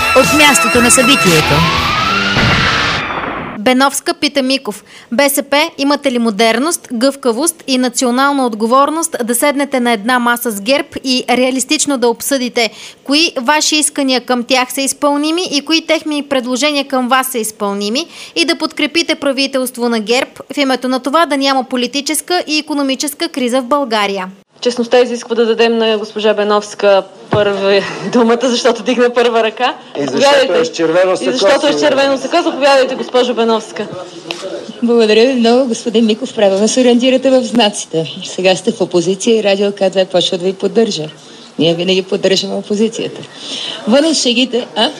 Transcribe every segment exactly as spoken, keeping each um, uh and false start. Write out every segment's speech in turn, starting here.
от мястото на събитието. Беновска пита Миков: БСП, имате ли модерност, гъвкавост и национална отговорност да седнете на една маса с ГЕРБ и реалистично да обсъдите кои ваши искания към тях са изпълними и кои техни предложения към вас са изпълними и да подкрепите правителство на ГЕРБ в името на това да няма политическа и икономическа криза в България? Честността изисква да дадем на госпожа Беновска първа думата, защото дигна първа ръка. И защото е с червено сако. И защото е с червено сако. Заповядайте, госпожо Беновска. Благодаря ви много, господин Миков. Правилно се ориентирате в знаците. Сега сте в опозиция и радио К две почва да ви поддържа. Ние винаги поддържаме опозицията. Вън от шегите... А?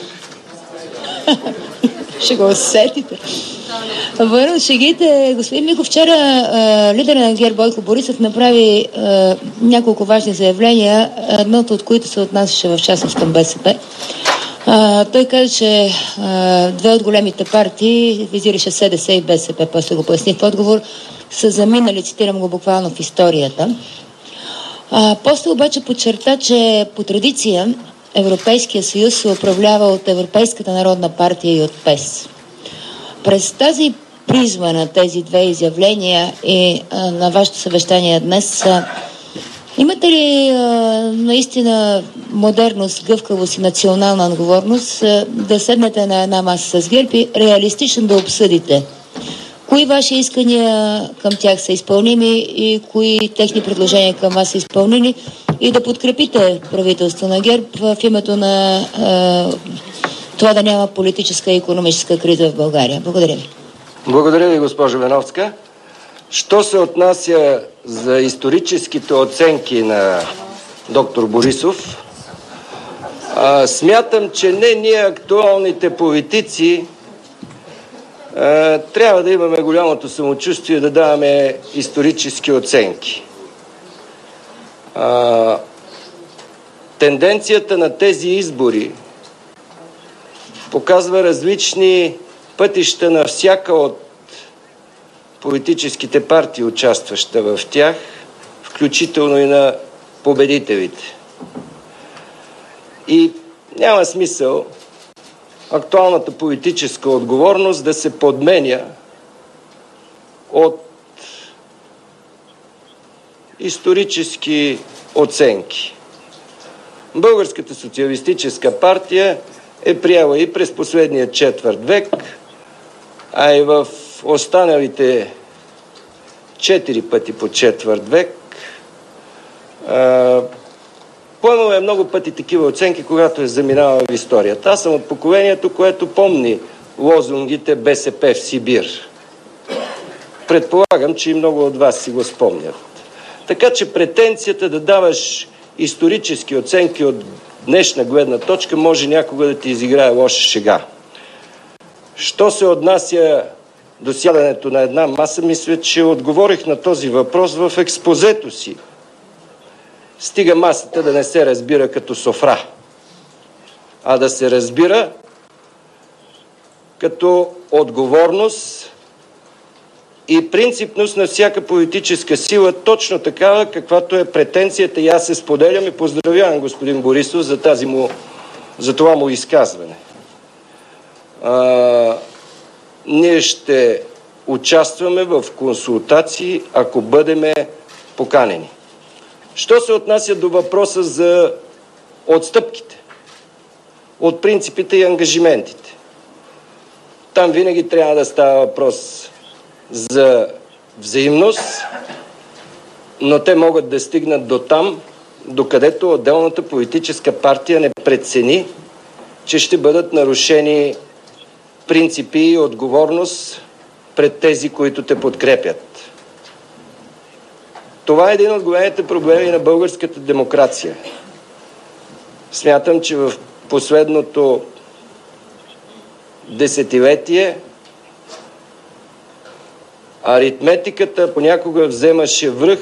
Ще го усетите. Вън от шегите, господин Миков, вчера а, лидера на ГЕРБ Бойко Борисов направи а, няколко важни заявления, едното от които се отнасяше в частност към БСП. А, той каза, че а, две от големите партии, визираше СДС и БСП, после го поясни в отговор, са заминали, цитирам го буквално, в историята. А, после обаче подчерта, че по традиция Европейския съюз се управлява от Европейската народна партия и от ПЕС. През тази призма на тези две изявления и а, на вашето съвещание днес, а, имате ли а, наистина модерност, гъвкавост и национална отговорност а, да седнете на една маса с ГЕРБ и реалистично да обсъдите кои ваши искания към тях са изпълними и кои техни предложения към вас са изпълнени и да подкрепите правителство на ГЕРБ в името на а, това да няма политическа и икономическа криза в България? Благодаря ви. Благодаря ви, госпожо Беновска. Що се отнася за историческите оценки на доктор Борисов, а, смятам, че не ние, актуалните политици, а, трябва да имаме голямото самочувствие да даваме исторически оценки. А, тенденцията на тези избори показва различни пътища на всяка от политическите партии, участваща в тях, включително и на победителите. И няма смисъл актуалната политическа отговорност да се подменя от исторически оценки. Българската социалистическа партия е приела и през последния четвърт век, а и в останалите четири пъти по четвърт век. Поемала е много пъти такива оценки, когато е заминала в историята. Аз съм от поколението, което помни лозунгите БСП в Сибир. Предполагам, че и много от вас си го спомнят. Така че претенцията да даваш исторически оценки от днешна гледна точка може някога да ти изиграе лоша шега. Що се отнася до сядането на една маса, мисля, че отговорих на този въпрос в експозето си. Стига масата да не се разбира като софра, а да се разбира като отговорност и принципност на всяка политическа сила, точно такава, каквато е претенцията, и аз се споделям и поздравявам господин Борисов за, тази му, за това му изказване. А, ние ще участваме в консултации, ако бъдеме поканени. Що се отнася до въпроса за отстъпките от принципите и ангажиментите? Там винаги трябва да става въпрос за взаимност, но те могат да стигнат до там, докъдето отделната политическа партия не прецени, че ще бъдат нарушени принципи и отговорност пред тези, които те подкрепят. Това е един от големите проблеми на българската демокрация. Смятам, че в последното десетилетие аритметиката понякога вземаше връх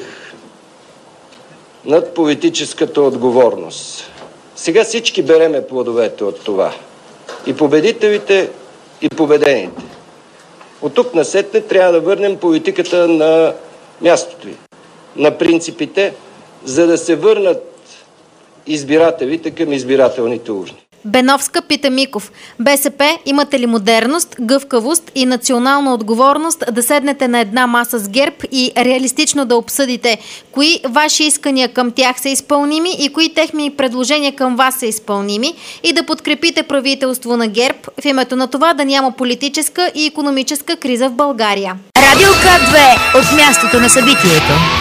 над политическата отговорност. Сега всички береме плодовете от това. И победителите, и победените. От тук насетне трябва да върнем политиката на мястото й, на принципите, за да се върнат избирателите към избирателните урни. Беновска пита Миков: БСП, имате ли модерност, гъвкавост и национална отговорност да седнете на една маса с ГЕРБ и реалистично да обсъдите кои ваши искания към тях са изпълними и кои техни предложения към вас са изпълними и да подкрепите правителство на ГЕРБ в името на това да няма политическа и икономическа криза в България? Радио К две от мястото на събитието.